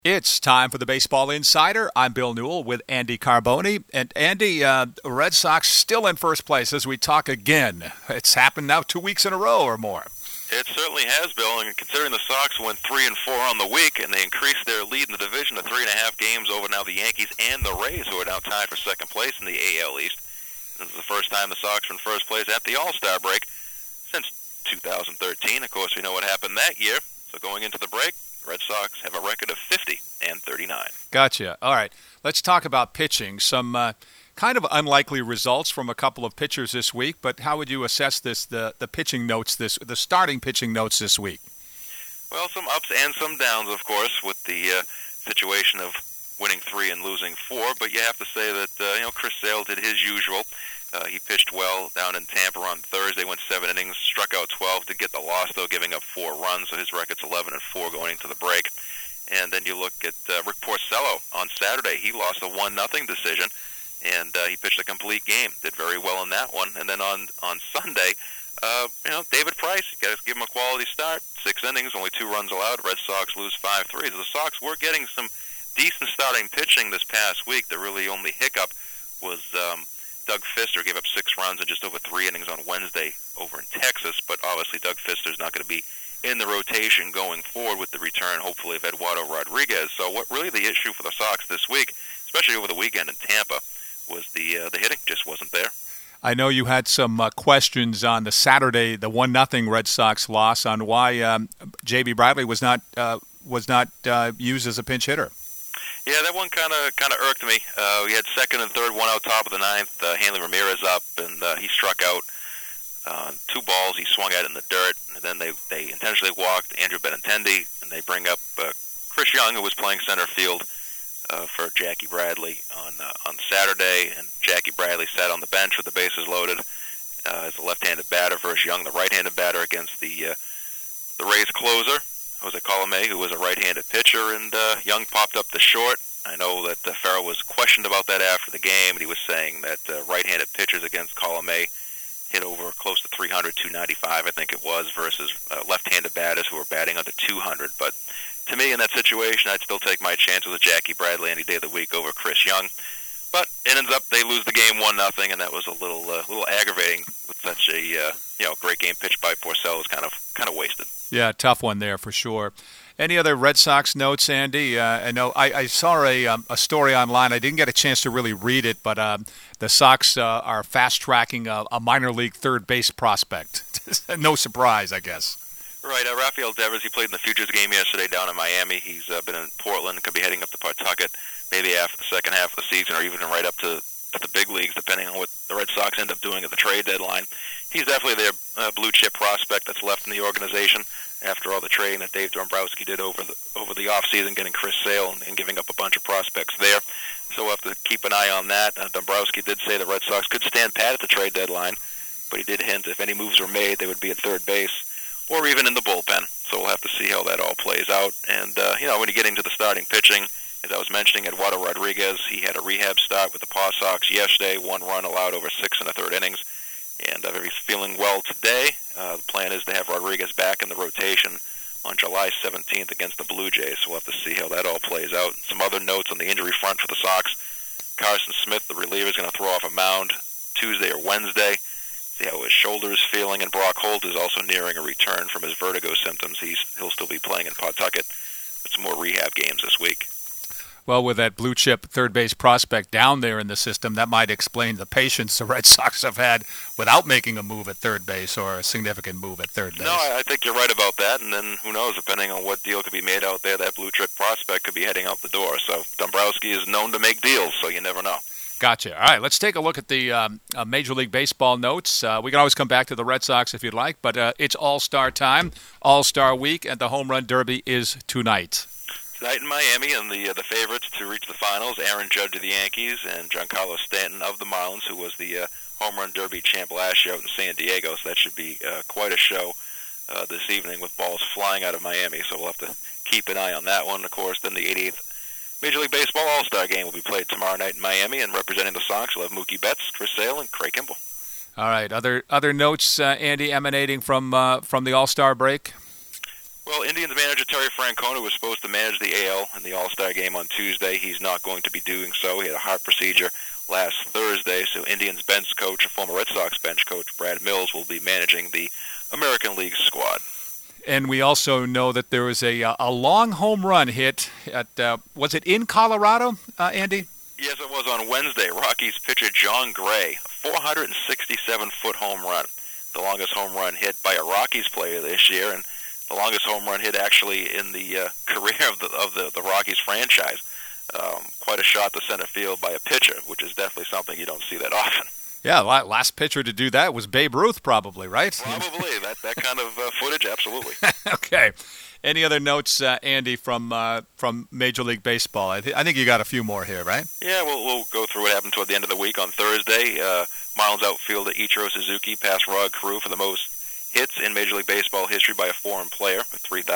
It's time for the Baseball Insider. I'm Bill Newell with Andy Carboni. And Andy, Red Sox still in first place as we talk again. It's happened now 2 weeks in a row or more. It certainly has, Bill, and considering the Sox went 3-4 on the week, and they increased their lead in the division to 3.5 games over now the Yankees and the Rays, who are now tied for second place in the AL East. This is the first time the Sox are in first place at the All-Star break since 2013. Of course, we know what happened that year. So going into the break, Red Sox have a record of 50-39. Gotcha. All right. Let's talk about pitching. Some kind of unlikely results from a couple of pitchers this week, but how would you assess the pitching notes, the starting pitching notes this week? Well, some ups and some downs, of course, with the situation of winning 3 and losing 4, but you have to say that Chris Sale did his usual. He pitched well down in Tampa on Thursday, went 7 innings, struck out 12 to get the loss, though, giving up 4 runs, so his record's 11-4 going into the break. And then you look at Rick Porcello on Saturday. He lost a 1-0 decision, and he pitched a complete game, did very well in that one. And then on Sunday, David Price, you got to give him a quality start. 6 innings, only 2 runs allowed. Red Sox lose 5-3. The Sox were getting some decent starting pitching this past week. The really only hiccup was Doug Fister gave up 6 runs in just over 3 innings on Wednesday over in Texas, but obviously Doug Fister's not going to be in the rotation going forward with the return, hopefully, of Eduardo Rodriguez. So what really the issue for the Sox this week, especially over the weekend in Tampa, was the hitting just wasn't there. I know you had some questions on the Saturday, the 1-0 Red Sox loss, on why J.B. Bradley was not used as a pinch hitter. Yeah, that one kind of irked me. We had second and third, one out top of the ninth. Hanley Ramirez up, and he struck out 2 balls. He swung at it in the dirt, and then they intentionally walked Andrew Benintendi, and they bring up Chris Young, who was playing center field for Jackie Bradley on Saturday, and Jackie Bradley sat on the bench with the bases loaded as a left-handed batter versus Young, the right-handed batter, against the Rays closer, Jose Colomé, who was a right-handed pitcher, and Young popped up the short. I know that Farrell was questioned about that after the game, and he was saying that right-handed pitchers against Colomé hit over close to 300, 295, I think it was, versus left-handed batters who were batting under 200. But to me, in that situation, I'd still take my chances with Jackie Bradley any day of the week over Chris Young. But it ends up they lose the game 1-0, and that was a little aggravating with such a great game pitched by Porcello. Was kind of wasted. Yeah, tough one there for sure. Any other Red Sox notes, Andy? I know I saw a story online. I didn't get a chance to really read it, but the Sox are fast-tracking a minor league third base prospect. No surprise, I guess. Right, Rafael Devers, he played in the Futures game yesterday down in Miami. He's been in Portland, could be heading up to Pawtucket maybe after the second half of the season, or even right up to the big leagues, depending on what the Red Sox end up doing at the trade deadline. He's definitely their blue-chip prospect that's left in the organization after all the trading that Dave Dombrowski did over the offseason, getting Chris Sale and giving up a bunch of prospects there. So we'll have to keep an eye on that. Dombrowski did say the Red Sox could stand pat at the trade deadline, but he did hint if any moves were made, they would be at third base or even in the bullpen. So we'll have to see how that all plays out. And, when you get into the starting pitching, as I was mentioning, Eduardo Rodriguez, he had a rehab start with the Paw Sox yesterday, 1 run allowed over 6 1/3 innings. And he's feeling well today. The plan is to have Rodriguez back in the rotation on July 17th against the Blue Jays. So we'll have to see how that all plays out. Some other notes on the injury front for the Sox. Carson Smith, the reliever, is going to throw off a mound Tuesday or Wednesday. See how his shoulder is feeling. And Brock Holt is also nearing a return from his vertigo symptoms. He'll still be playing in Pawtucket with some more rehab games this week. Well, with that blue-chip third-base prospect down there in the system, that might explain the patience the Red Sox have had without making a move at third base or a significant move at third base. No, I think you're right about that, and then who knows, depending on what deal could be made out there, that blue-chip prospect could be heading out the door. So Dombrowski is known to make deals, so you never know. Gotcha. All right, let's take a look at the Major League Baseball notes. We can always come back to the Red Sox if you'd like, but it's All-Star time, All-Star week, and the Home Run Derby is tonight. Tonight in Miami, and the favorites to reach the finals, Aaron Judge of the Yankees and Giancarlo Stanton of the Marlins, who was the Home Run Derby champ last year out in San Diego. So that should be quite a show this evening with balls flying out of Miami. So we'll have to keep an eye on that one. Of course, then the 88th Major League Baseball All-Star Game will be played tomorrow night in Miami, and representing the Sox will have Mookie Betts, Chris Sale, and Craig Kimbrell. All right. Other notes, Andy, emanating from the All-Star break? Well, Indians manager Terry Francona was supposed to manage the AL in the All-Star game on Tuesday. He's not going to be doing so. He had a heart procedure last Thursday, so Indians bench coach, former Red Sox bench coach Brad Mills, will be managing the American League squad. And we also know that there was a long home run hit at, was it in Colorado, Andy? Yes, it was on Wednesday. Rockies pitcher John Gray, a 467-foot home run, the longest home run hit by a Rockies player this year, and the longest home run hit actually in the career of the Rockies franchise. Quite a shot to center field by a pitcher, which is definitely something you don't see that often. Yeah, last pitcher to do that was Babe Ruth, probably, right? Probably. that kind of footage, absolutely. Okay. Any other notes, Andy, from Major League Baseball? I think you got a few more here, right? Yeah, we'll go through what happened toward the end of the week on Thursday. Marlins outfielder Ichiro Suzuki passed Rod Carew for the most hits in Major League Baseball history by a foreign player with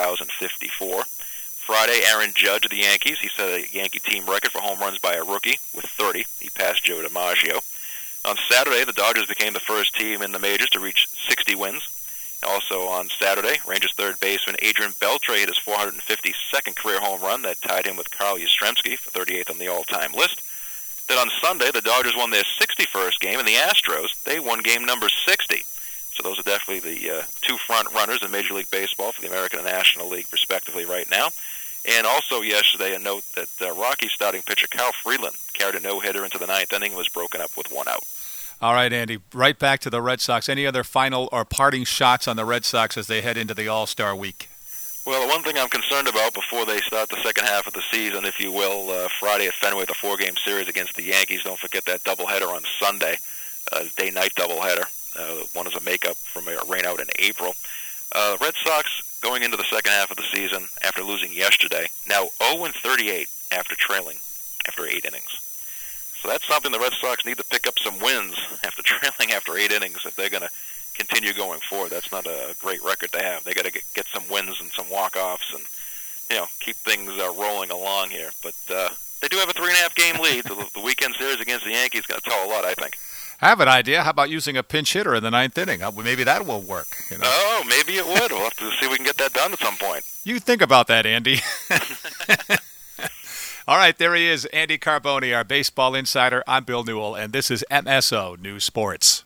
3,054. Friday, Aaron Judge of the Yankees. He set a Yankee team record for home runs by a rookie with 30. He passed Joe DiMaggio. On Saturday, the Dodgers became the first team in the majors to reach 60 wins. Also on Saturday, Rangers third baseman Adrian Beltre hit his 452nd career home run that tied him with Carl Yastrzemski for 38th on the all-time list. Then on Sunday, the Dodgers won their 61st game, and the Astros, they won game number 60. So those are definitely the two front runners in Major League Baseball for the American and National League, respectively, right now. And also yesterday, a note that Rockies starting pitcher Kyle Freeland carried a no-hitter into the ninth inning and was broken up with one out. All right, Andy, right back to the Red Sox. Any other final or parting shots on the Red Sox as they head into the All-Star week? Well, the one thing I'm concerned about before they start the second half of the season, if you will, Friday at Fenway, the four-game series against the Yankees. Don't forget that doubleheader on Sunday, day-night doubleheader. One is a makeup from a rainout in April. Red Sox going into the second half of the season after losing yesterday, now 0-38 after trailing after 8 innings. So that's something the Red Sox need to pick up some wins after trailing after 8 innings if they're going to continue going forward. That's not a great record to have. They got to get some wins and some walk-offs and keep things rolling along here. But they do have a 3.5 game lead, so the weekend series against the Yankees is going to tell a lot, I think. I have an idea. How about using a pinch hitter in the ninth inning? Maybe that will work. Oh, maybe it would. We'll have to see if we can get that done at some point. You think about that, Andy. All right, there he is, Andy Carboni, our baseball insider. I'm Bill Newell, and this is MSO News Sports.